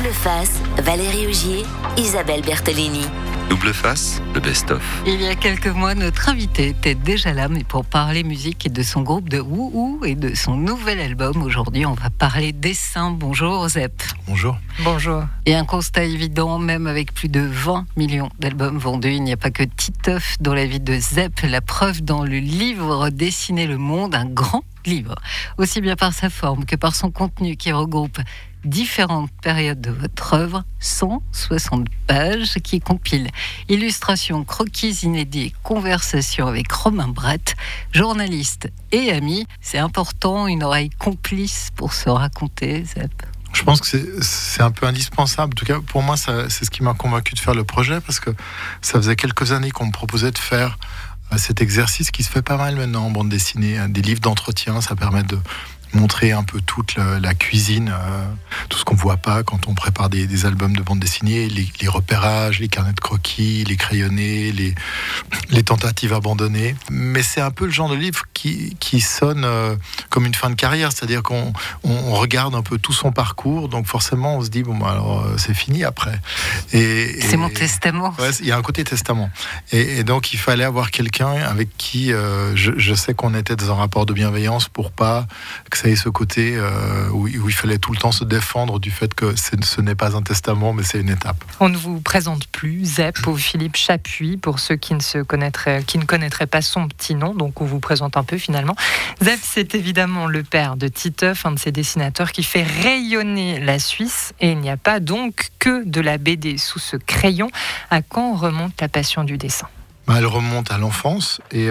Double face, Valérie Augier, Isabelle Bertolini. Double face, le best-of. Il y a quelques mois, notre invité était déjà là, mais pour parler musique et de son groupe de Wouhou et de son nouvel album. Aujourd'hui, on va parler dessin. Bonjour Zep. Bonjour. Bonjour. Et un constat évident, même avec plus de 20 millions d'albums vendus, il n'y a pas que Titeuf dans la vie de Zep. La preuve dans le livre Dessiner le monde, un grand livre, aussi bien par sa forme que par son contenu qui regroupe différentes périodes de votre œuvre, 160 pages qui compilent illustrations, croquis inédits, conversations avec Romain Brett, journaliste et ami. C'est important, une oreille complice pour se raconter, Zep. Je pense que c'est un peu indispensable. En tout cas, pour moi, c'est ce qui m'a convaincu de faire le projet, parce que ça faisait quelques années qu'on me proposait de faire cet exercice qui se fait pas mal maintenant en bande dessinée, des livres d'entretien. Ça permet de montrer un peu toute la cuisine, tout ce qu'on ne voit pas quand on prépare des albums de bande dessinée, les repérages, les carnets de croquis, les crayonnés, les tentatives abandonnées. Mais c'est un peu le genre de livre qui sonne comme une fin de carrière, c'est-à-dire qu'on regarde un peu tout son parcours, donc forcément on se dit bon alors c'est fini après. C'est mon testament. Ouais, il y a un côté testament. Et donc il fallait avoir quelqu'un avec qui je sais qu'on était dans un rapport de bienveillance pour pas que ça ait ce côté où il fallait tout le temps se défendre du fait que ce n'est pas un testament, mais c'est une étape. On ne vous présente plus Zep ou Philippe Chapuis, pour ceux qui ne connaîtraient pas son petit nom, donc on vous présente un peu finalement. Zep, c'est évidemment le père de Titeuf, un de ces dessinateurs qui fait rayonner la Suisse, et il n'y a pas donc que de la BD sous ce crayon. À quand remonte la passion du dessin ? Elle remonte à l'enfance, et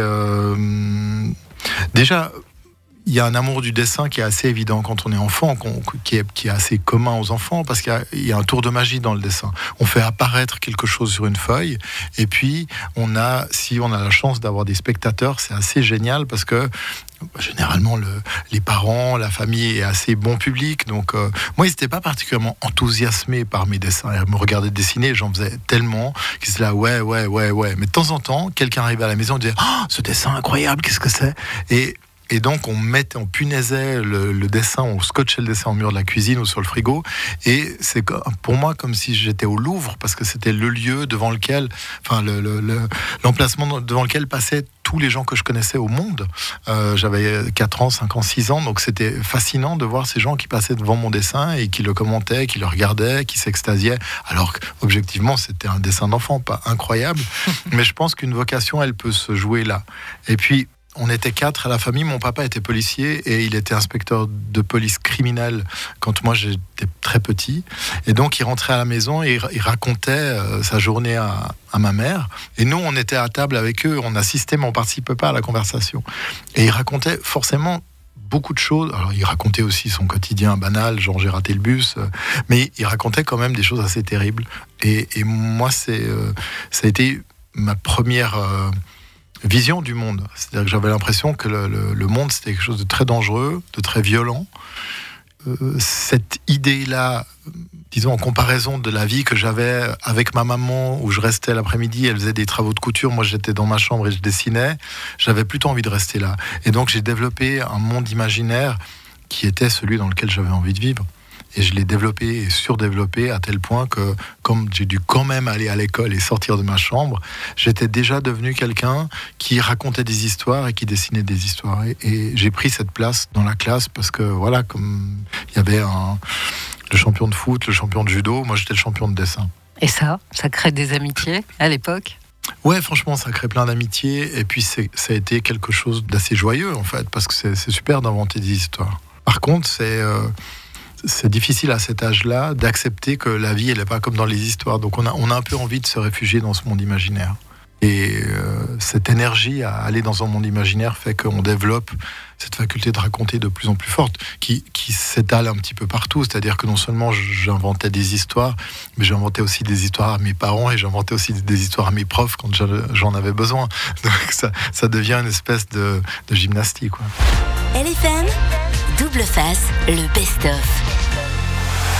déjà il y a un amour du dessin qui est assez évident quand on est enfant, qui est assez commun aux enfants, parce qu'il y a un tour de magie dans le dessin. On fait apparaître quelque chose sur une feuille, et puis si on a la chance d'avoir des spectateurs, c'est assez génial, parce que généralement les parents, la famille est assez bon public, donc moi ils n'étaient pas particulièrement enthousiasmés par mes dessins. Ils me regardaient dessiner, j'en faisais tellement qu'ils étaient là ouais, mais de temps en temps quelqu'un arrivait à la maison et disait ce dessin incroyable, qu'est-ce que c'est ? Et donc on punaisait le dessin, on scotchait le dessin au mur de la cuisine ou sur le frigo, et c'est pour moi comme si j'étais au Louvre, parce que c'était le lieu devant lequel, l'emplacement devant lequel passaient tous les gens que je connaissais au monde. J'avais 4 ans, 5 ans, 6 ans, donc c'était fascinant de voir ces gens qui passaient devant mon dessin et qui le commentaient, qui le regardaient, qui s'extasiaient, alors qu'objectivement c'était un dessin d'enfant, pas incroyable, mais je pense qu'une vocation elle peut se jouer là. Et puis on était 4 à la famille. Mon papa était policier et il était inspecteur de police criminelle quand moi j'étais très petit. Et donc il rentrait à la maison et il racontait sa journée à ma mère. Et nous, on était à table avec eux, on assistait mais on participait pas à la conversation. Et il racontait forcément beaucoup de choses. Alors il racontait aussi son quotidien banal, genre j'ai raté le bus, mais il racontait quand même des choses assez terribles. Et moi, ça a été ma première vision du monde. C'est-à-dire que j'avais l'impression que le monde, c'était quelque chose de très dangereux, de très violent. Cette idée-là, disons en comparaison de la vie que j'avais avec ma maman, où je restais l'après-midi, elle faisait des travaux de couture, moi j'étais dans ma chambre et je dessinais, j'avais plutôt envie de rester là. Et donc j'ai développé un monde imaginaire qui était celui dans lequel j'avais envie de vivre. Et je l'ai développé et surdéveloppé à tel point que, comme j'ai dû quand même aller à l'école et sortir de ma chambre, j'étais déjà devenu quelqu'un qui racontait des histoires et qui dessinait des histoires. Et j'ai pris cette place dans la classe parce que, voilà, comme il y avait le champion de foot, le champion de judo, moi j'étais le champion de dessin. Et ça crée des amitiés à l'époque ? Ouais, franchement, ça crée plein d'amitiés. Et puis, ça a été quelque chose d'assez joyeux, en fait, parce que c'est super d'inventer des histoires. Par contre, c'est difficile à cet âge-là d'accepter que la vie, elle n'est pas comme dans les histoires. Donc on a un peu envie de se réfugier dans ce monde imaginaire. Et cette énergie à aller dans un monde imaginaire fait qu'on développe cette faculté de raconter de plus en plus forte, qui s'étale un petit peu partout. C'est-à-dire que non seulement j'inventais des histoires, mais j'inventais aussi des histoires à mes parents et j'inventais aussi des histoires à mes profs quand j'en avais besoin. Donc ça devient une espèce de gymnastique, quoi. LFM, double face, le best-of.